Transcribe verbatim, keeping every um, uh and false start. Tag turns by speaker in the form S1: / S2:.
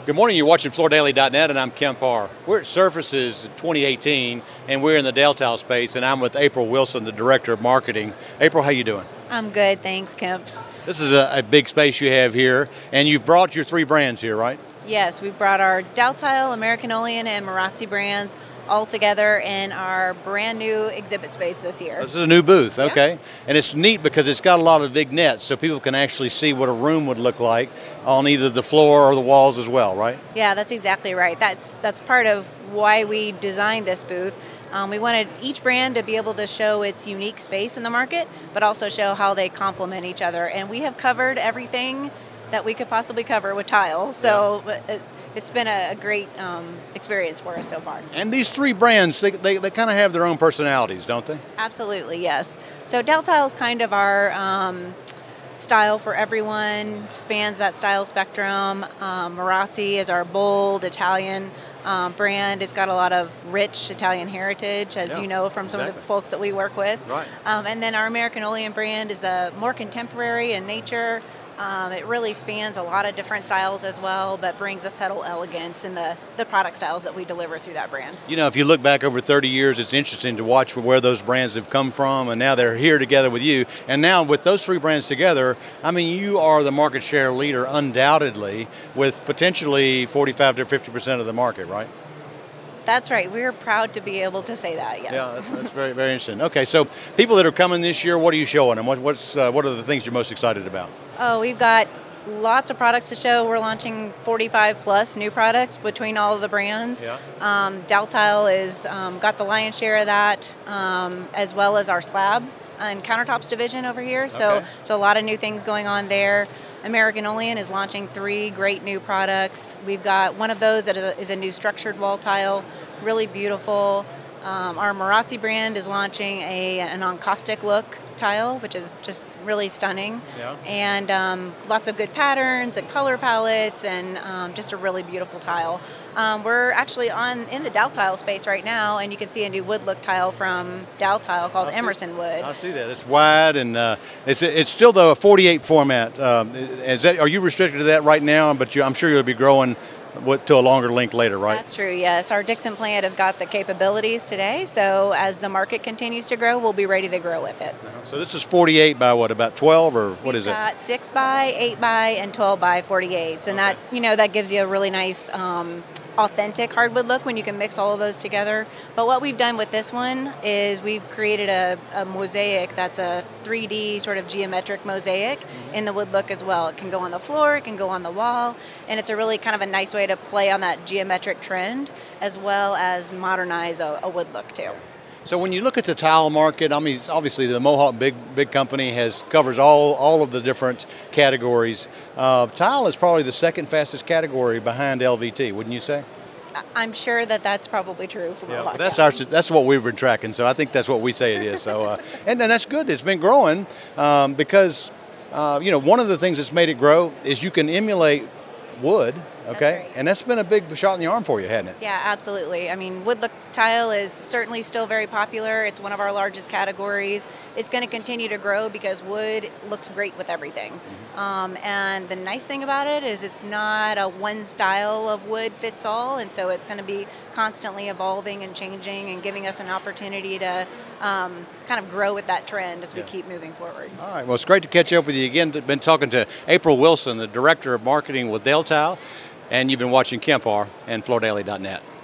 S1: Good morning, you're watching Floor Daily dot net and I'm Kemp Harr. We're at Surfaces twenty eighteen and we're in the Deltile space and I'm with April Wilson, the Director of Marketing. April, how you doing?
S2: I'm good, thanks, Kemp.
S1: This is a, a big space you have here and you've brought your three brands here, right?
S2: Yes, we brought our Deltile, American Olean, and Marazzi brands all together in our brand new exhibit space this year.
S1: This is a new booth, okay. Yeah. And it's neat because it's got a lot of vignettes so people can actually see what a room would look like on either the floor or the walls as well, right?
S2: Yeah, that's exactly right. That's that's part of why we designed this booth. Um, we wanted each brand to be able to show its unique space in the market, but also show how they complement each other. And we have covered everything that we could possibly cover with tile. So yeah. it, it's been a, a great um, experience for us so far.
S1: And these three brands, they, they, they kind of have their own personalities, don't they?
S2: Absolutely, yes. So Deltile is kind of our um, style for everyone, spans that style spectrum. Um, Marazzi is our bold Italian um, brand. It's got a lot of rich Italian heritage, as
S1: yeah,
S2: you know from some
S1: exactly.
S2: of the folks that we work with.
S1: Right.
S2: Um, and then our American Olean brand is a more contemporary in nature. Um, it really spans a lot of different styles as well, but brings a subtle elegance in the, the product styles that we deliver through that brand.
S1: You know, if you look back over thirty years, it's interesting to watch where those brands have come from, and now they're here together with you. And now with those three brands together, I mean, you are the market share leader undoubtedly with potentially forty-five to fifty percent of the market, right?
S2: That's right. We're proud to be able to say that, yes.
S1: Yeah, that's, that's very, very interesting. Okay, so people that are coming this year, what are you showing them? What, what's, uh, what are the things you're most excited about?
S2: Oh, we've got lots of products to show. We're launching forty-five plus new products between all of the brands.
S1: Yeah.
S2: Um, Deltile is um, got the lion's share of that, um, as well as our slab and countertops division over here. So,
S1: okay.
S2: so a lot of new things going on there. American Olean is launching three great new products. We've got one of those that is a new structured wall tile, really beautiful. Um, our Marazzi brand is launching a an encaustic look tile, which is just really stunning.
S1: Yeah.
S2: And um, lots of good patterns and color palettes, and um, just a really beautiful tile. Um, we're actually on in the Deltile space right now, and you can see a new wood look tile from Deltile called Emerson Wood.
S1: I see that. It's wide, and uh, it's it's still though a forty-eight format. Um, is that are you restricted to that right now? But you, I'm sure you'll be growing to a longer length later, right?
S2: That's true, yes. Our Dixon plant has got the capabilities today, so as the market continues to grow, we'll be ready to grow with it.
S1: Uh-huh. So this is forty-eight by what, about twelve, or what
S2: We've
S1: is it?
S2: got six by, eight by, and twelve by forty-eights, and
S1: okay.
S2: that, you know, that gives you a really nice um, authentic hardwood look when you can mix all of those together. But what we've done with this one is we've created a, a mosaic that's a three D sort of geometric mosaic mm-hmm. in the wood look as well. It can go on the floor, it can go on the wall, and it's a really kind of a nice way to play on that geometric trend as well as modernize a, a wood look too.
S1: So when you look at the tile market, I mean, obviously the Mohawk big big company has covers all all of the different categories. Uh, tile is probably the second fastest category behind L V T, wouldn't you say?
S2: I'm sure that that's probably true for
S1: yeah,
S2: Mohawk.
S1: That's our that's what we've been tracking. So I think that's what we say it is. So uh, and and that's good. It's been growing um, because uh, you know one of the things that's made it grow is you can emulate wood. Okay,
S2: that's right.
S1: And that's been a big shot in the arm for you, hasn't it?
S2: Yeah, absolutely. I mean, wood look tile is certainly still very popular. It's one of our largest categories. It's going to continue to grow because wood looks great with everything. Mm-hmm. Um, and the nice thing about it is it's not a one style of wood fits all, and so it's going to be constantly evolving and changing and giving us an opportunity to um, kind of grow with that trend as we yeah. keep moving forward.
S1: All right. Well, it's great to catch up with you again. Been talking to April Wilson, the Director of Marketing with Deltile. And you've been watching Kemp Harr and Floor Daily dot net.